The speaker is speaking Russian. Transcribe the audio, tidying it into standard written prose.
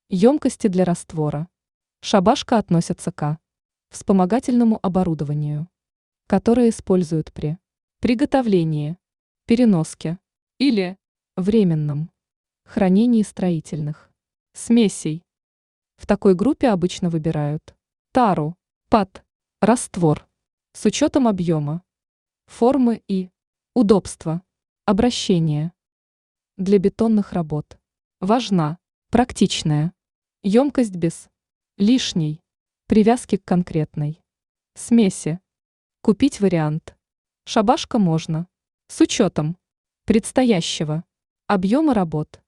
Емкости для раствора. Шабашка относятся к вспомогательному оборудованию, которое используют при приготовлении, переноске или временном хранении строительных смесей. В такой группе обычно выбирают тару, под, раствор с учетом объема, формы и удобства обращения. Для бетонных работ важна практичная емкость без лишней привязки к конкретной смеси. Купить вариант шабашка можно с учетом предстоящего объема работ.